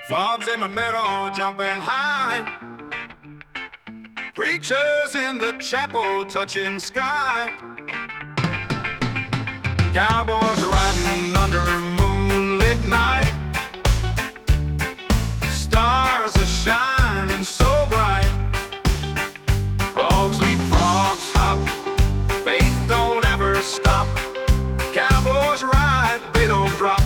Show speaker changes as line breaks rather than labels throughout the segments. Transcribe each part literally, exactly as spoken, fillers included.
Frogs in the meadow jumping high, preachers in the chapel touching sky, cowboys riding under a moonlit night, stars are shining so bright, frogs leap, frogs hop, faith don't ever stop, cowboys ride, they don't drop.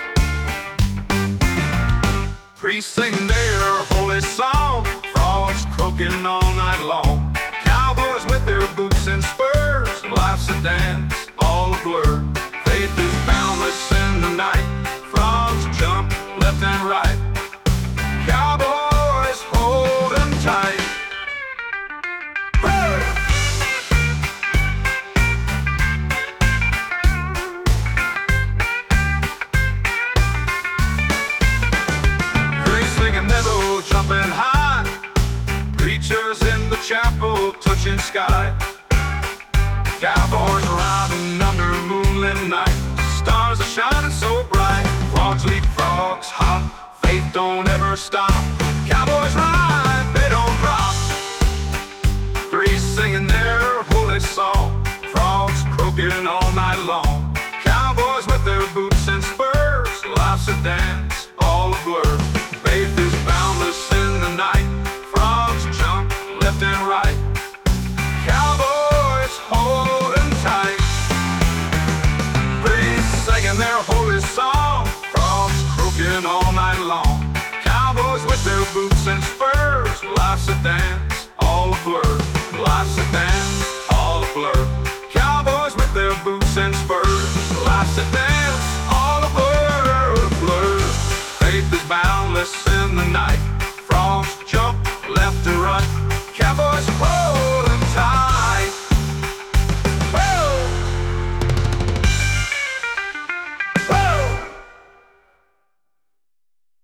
Priests sing their holy song, frogs croaking all night long, cowboys with their boots and spurs, life's a dance, all a blur. Faith is boundless in the night, frogs jump left and right, cowboys hold 'em tight. Jumping high, preachers in the chapel touching sky, cowboys riding under a moonlit night, stars are shining so bright, frogs leap, frogs hop, faith don't ever stop, cowboys ride, they don't drop. Priests singing their holy song, frogs croaking all night long, cowboys with their boots and spurs, life's a dance, all a blur. Faith is boundless in the night, frogs jump left and right, cowboys hold 'em tight. Priests singing their holy song, frogs croaking all night long, cowboys with their boots and spurs, life's a dance.